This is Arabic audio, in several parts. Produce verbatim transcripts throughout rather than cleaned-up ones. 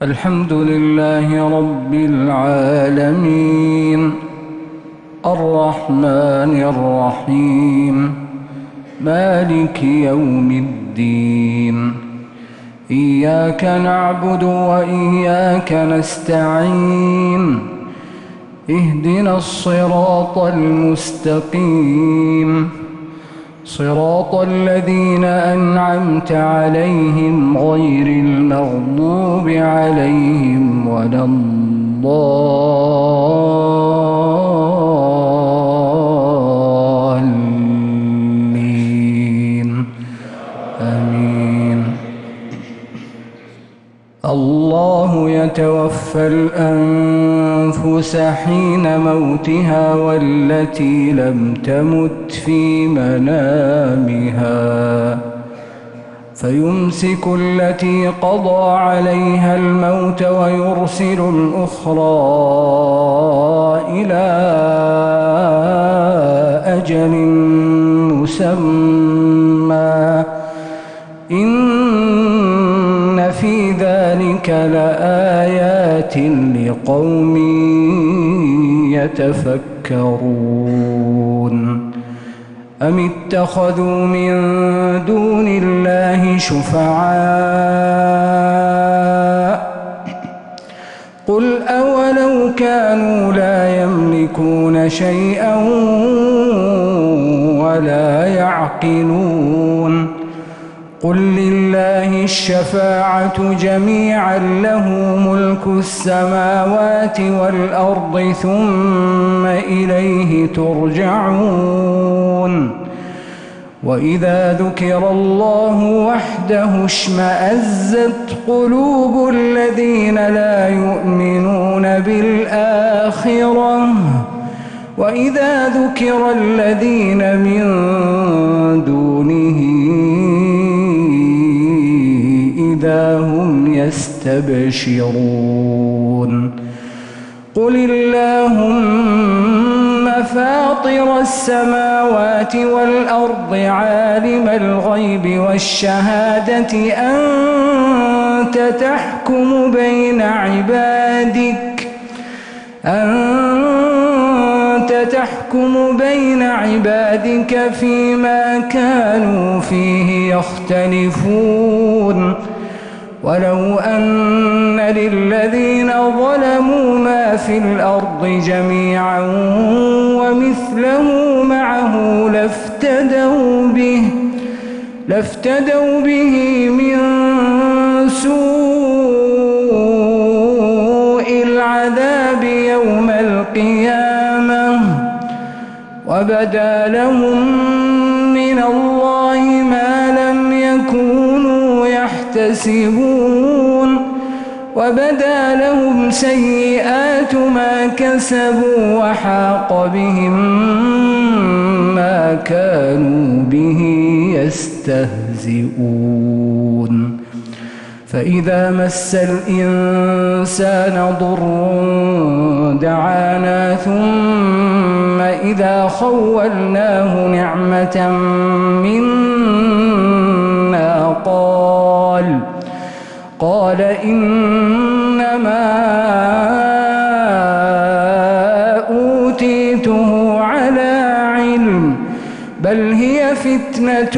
الحمد لله رب العالمين الرحمن الرحيم مالك يوم الدين إياك نعبد وإياك نستعين اهدنا الصراط المستقيم صراط الذين أنعمت عليهم غير المغضوب عليهم ولا الضالين آمين. الله يتوفى الأنفس حين موتها والتي لم تمت في منامها فيمسك التي قضى عليها الموت ويرسل الأخرى إلى أجل مسمى إن في ذلك لآيات لقوم يتفكرون أم اتخذوا من دون الله شفعاء قل أولو كانوا لا يملكون شيئا ولا يعقلون قل لله الشفاعة جميعا له ملك السماوات والأرض ثم إليه ترجعون وإذا ذكر الله وحده اشمأزت قلوب الذين لا يؤمنون بالآخرة وإذا ذكر الذين من دونه إذا هم يستبشرون قل اللهم فاطر السماوات والأرض عالم الغيب والشهادة أنت تحكم بين عبادك أنت تحكم بين عبادك فيما كانوا فيه يختلفون ولو أن للذين ظلموا ما في الأرض جميعا ومثله معه لافتدوا به لافتدوا به من سوء العذاب يوم القيامة وبدا لهم من الله ما لم يكونوا يحتسبون وبدا لهم سيئات ما كسبوا وحاق بهم ما كانوا به يستهزئون فإذا مس الإنسان ضر دعانا ثم إذا خولناه نعمة منا قال قال إنما أوتيته على علم بل هي فتنة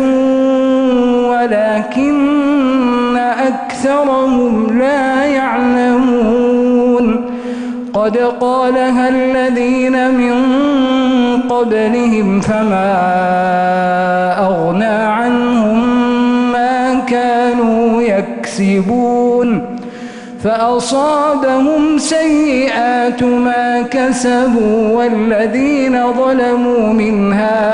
ولكن أكثرهم لا يعلمون قد قالها الذين من قبلهم فما أغنى عنهم ما كانوا يكسبون فأصابهم سيئات ما كسبوا والذين ظلموا من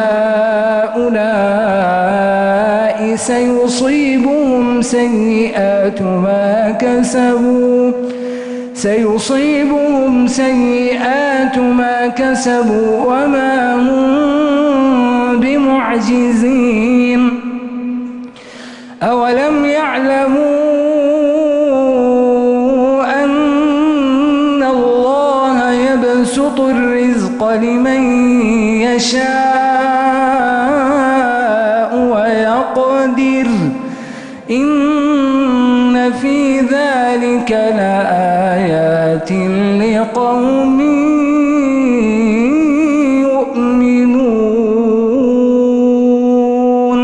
هؤلاء سيصيبهم سيئات ما كسبوا سيصيبهم سيئات ما كسبوا وما هم بمعجزين أولم يعلموا أن الله يبسط الرزق لمن يشاء ويقدر إن في ذلك ذلك لآيات لقوم يؤمنون.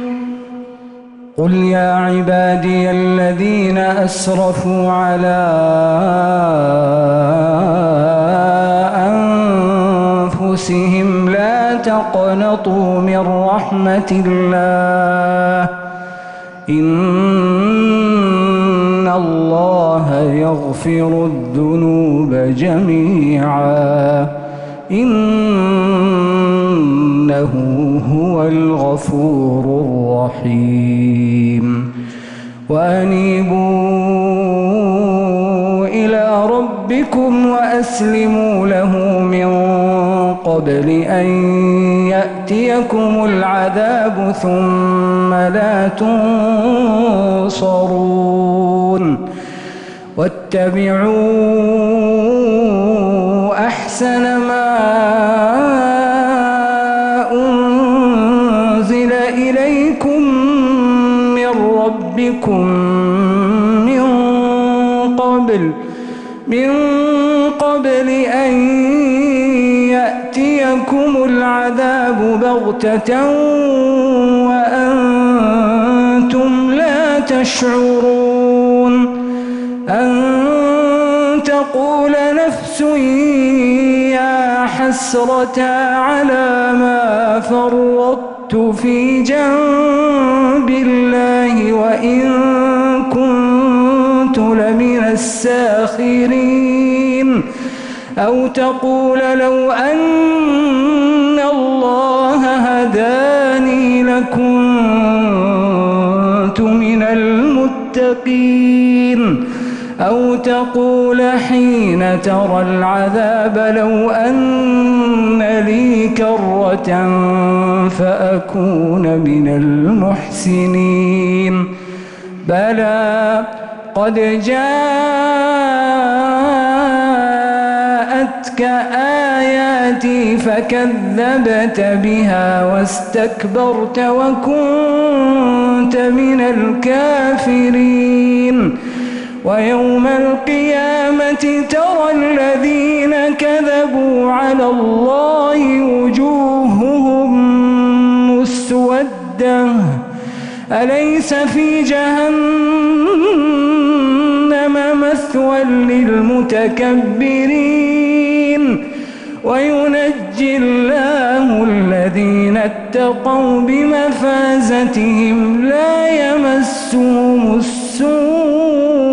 قل يا عبادي الذين أسرفوا على أنفسهم لا تقنطوا من رحمة الله إن الله يغفر الذنوب جميعا إنه هو الغفور الرحيم. وأنيبوا إلى ربكم وأسلموا له من قبل أن يأتيكم العذاب ثم لا تنصرون. واتبعوا أحسن ما أنزل إليكم من ربكم من قبل من قبل أن يأتيكم العذاب بغتة وأنتم لا تشعرون. أن تقول نفس يا حسرة على ما فرطت في جنب الله وإن كنت لمن الساخرين. أو تقول لو أن الله هداني لكنت من المتقين. أو تقول حين ترى العذاب لو أن لي كرة فأكون من المحسنين. بلى قد جاءتك آياتي فكذبت بها واستكبرت وكنت من الكافرين. ويوم القيامة ترى الذين كذبوا على الله وجوههم مسودة أليس في جهنم مثوى للمتكبرين. وينجي الله الذين اتقوا بمفازتهم لا يمسهم السوء